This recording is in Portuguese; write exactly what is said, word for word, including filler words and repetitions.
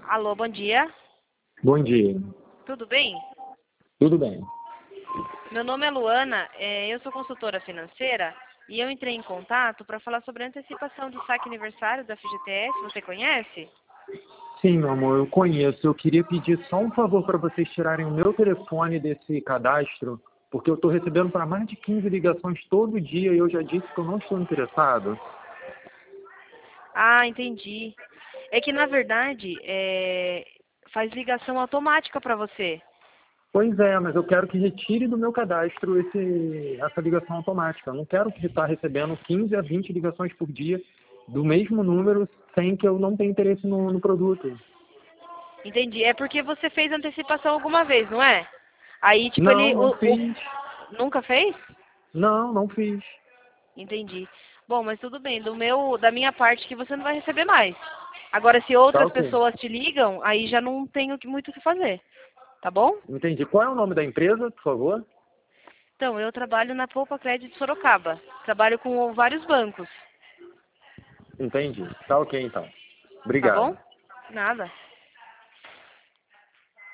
Alô, bom dia. Bom dia. Tudo bem? Tudo bem. Meu nome é Luana, é, eu sou consultora financeira e eu entrei em contato para falar sobre a antecipação do saque aniversário da F G T S. Você conhece? Sim, meu amor, eu conheço. Eu queria pedir só um favor para vocês tirarem o meu telefone desse cadastro, porque eu estou recebendo para mais de quinze ligações todo dia e eu já disse que eu não estou interessado. Ah, entendi. É que, na verdade, é, faz ligação automática para você. Pois é, mas eu quero que retire do meu cadastro esse, essa ligação automática. Eu não quero que estar recebendo quinze a vinte ligações por dia do mesmo número sem que eu não tenha interesse no, no produto. Entendi. É porque você fez antecipação alguma vez, não é? Aí, tipo, Não, ele... não O, o- fiz. Nunca fez? Não, não fiz. Entendi. Bom, mas tudo bem. Do meu, da minha parte que você não vai receber mais. Agora, se Tá outras ok. pessoas te ligam, aí já não tenho que- muito o que fazer. Tá bom? Entendi. Qual é o nome da empresa, por favor? Então, eu trabalho na Poupa Crédito Sorocaba. Trabalho com vários bancos. Entendi. Tá ok, então. Tá bom? Obrigado. Nada.